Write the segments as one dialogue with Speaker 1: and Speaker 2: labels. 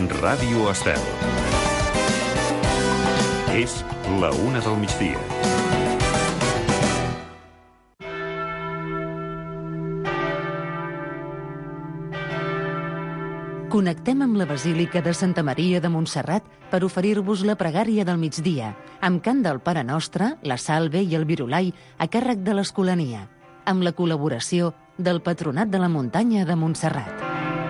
Speaker 1: Ràdio Estel. És la 1 del migdia.
Speaker 2: Connectem amb la Basílica de Santa Maria de Montserrat per oferir-vos la pregària del migdia, amb cant del Pare Nostre, la Salve i el Virulai a càrrec de l'Escolania, amb la col·laboració del Patronat de la Muntanya de Montserrat.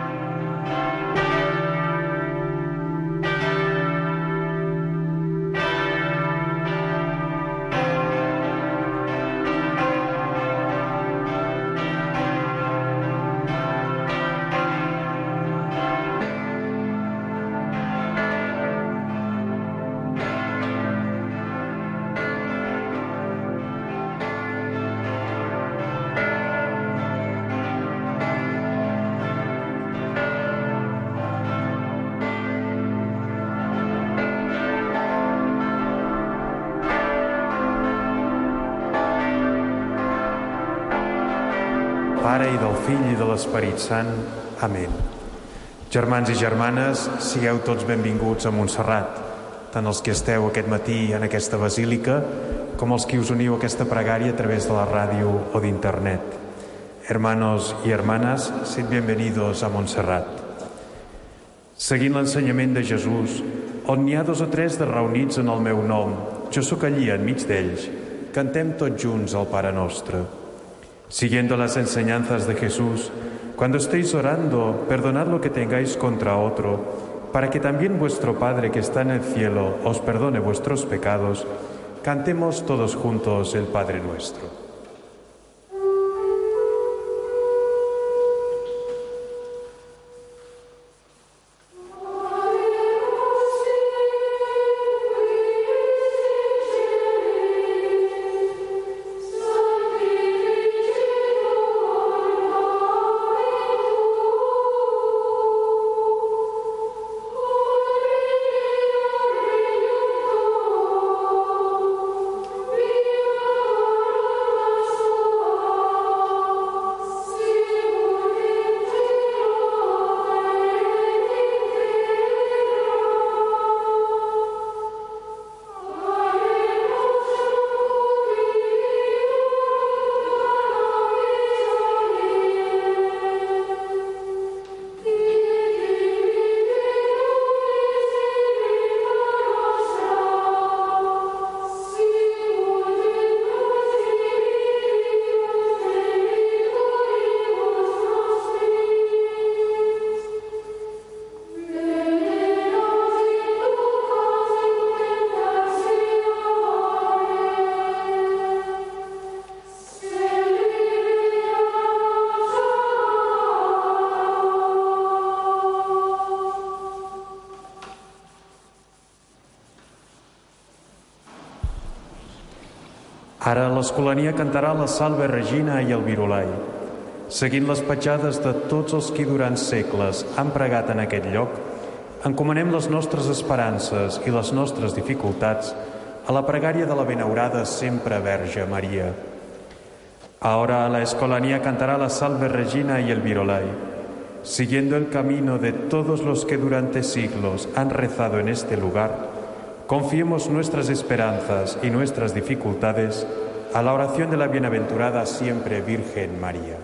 Speaker 3: Pare i del Fill i de l'Esperit Sant. Amén. Germans i germanes, sigueu tots benvinguts a Montserrat, tant els que esteu aquest matí en aquesta basílica com els que us uniu a aquesta pregària a través de la ràdio o d'internet. Hermanos y hermanas, sed bienvenidos a Montserrat. Seguint l'ensenyament de Jesús, on n'hi ha 2 o 3 de reunits en el meu nom, jo sóc allí enmig d'ells. Cantem tots junts el Pare Nostre. Siguiendo las enseñanzas de Jesús, cuando estéis orando, perdonad lo que tengáis contra otro, para que también vuestro Padre que está en el cielo os perdone vuestros pecados. Cantemos todos juntos el Padre Nuestro. Ara l'Escolania cantarà la Salve Regina i el Virulai. Seguint les petjades de tots els qui durant segles han pregat en aquest lloc, encomanem les nostres esperances i les nostres dificultats a la pregària de la benaurada sempre Verge Maria. Ahora la Escolania cantará la Salve Regina y el Virulai. Siguiendo el camino de todos los que durante siglos han rezado en este lugar, confiemos nuestras esperanzas y nuestras dificultades a la oración de la bienaventurada siempre Virgen María.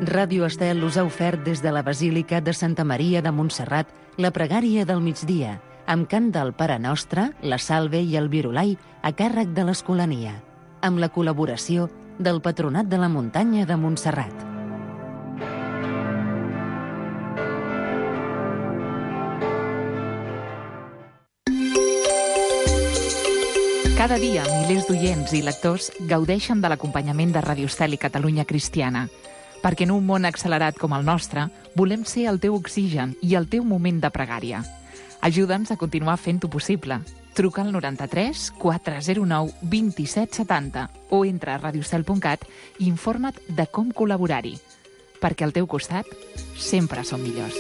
Speaker 2: Ràdio Estel us ha ofert des de la Basílica de Santa Maria de Montserrat la pregària del migdia, amb cant del Pare Nostre, la Salve i el Virulai a càrrec de l'Escolania, amb la col·laboració del Patronat de la Muntanya de Montserrat.
Speaker 4: Cada dia, milers d'oients i lectors gaudeixen de l'acompanyament de Ràdio Estel i Catalunya Cristiana, perquè en un món accelerat com el nostre, volem ser el teu oxigen i el teu moment de pregària. Ajuda'ns a continuar fent-ho possible. Truca al 93 409 27 70 o entra a radioestel.cat i informa't de com col·laborar-hi, perquè al teu costat sempre som millors.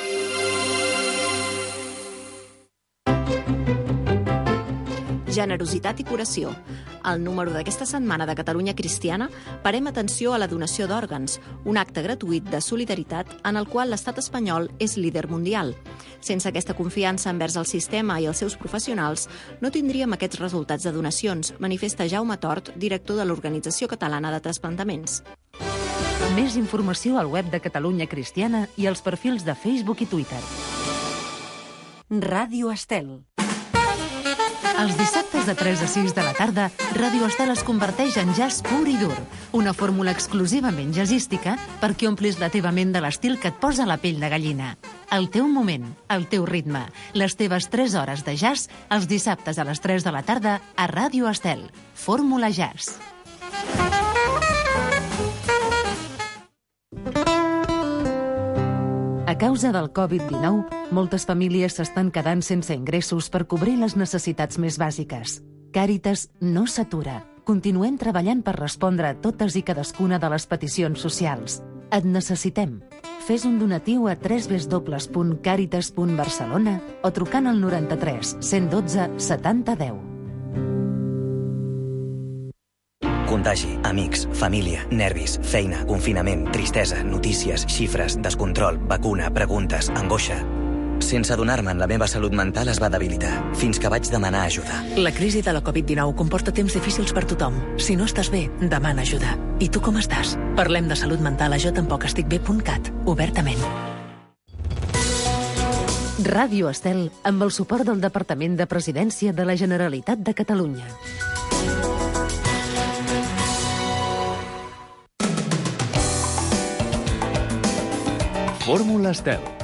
Speaker 5: Generositat i curació. Al número d'aquesta setmana de Catalunya Cristiana parem atenció a la donació d'òrgans, un acte gratuït de solidaritat en el qual l'estat espanyol és líder mundial. Sense aquesta confiança envers el sistema i els seus professionals, no tindríem aquests resultats de donacions, manifesta Jaume Tort, director de l'Organització Catalana de Trasplantaments.
Speaker 2: Més informació al web de Catalunya Cristiana i als perfils de Facebook i Twitter.
Speaker 6: Ràdio Estel.
Speaker 2: Els dissabtes de 3 a 6 de la tarda, Ràdio Estel es converteix en jazz pur i dur, una fórmula exclusivament jazzística perquè omplis la teva ment de l'estil que et posa la pell de gallina. El teu moment, el teu ritme, les teves 3 hores de jazz, els dissabtes a les 3 de la tarda a Ràdio Estel. Fórmula Jazz. A causa del Covid-19, moltes famílies s'estan quedant sense ingressos per cobrir les necessitats més bàsiques. Càritas no s'atura. Continuem treballant per respondre a totes i cadascuna de les peticions socials. Et necessitem. Fes un donatiu a www.caritas.barcelona o trucant al 93 112 70 10.
Speaker 7: Contagi, amics, família, nervis, feina, confinament, tristesa, notícies, xifres, descontrol, vacuna, preguntes, angoixa. Sense adonar-me'n, la meva salut mental es va debilitar, fins que vaig demanar ajuda.
Speaker 6: La crisi de la Covid-19 comporta temps difícils per tothom. Si no estàs bé, demana ajuda. I tu com estàs? Parlem de salut mental a jotampoc-estic-bé.cat, obertament.
Speaker 2: Ràdio Estel, amb el suport del Departament de Presidència de la Generalitat de Catalunya.
Speaker 1: Fórmula Estel.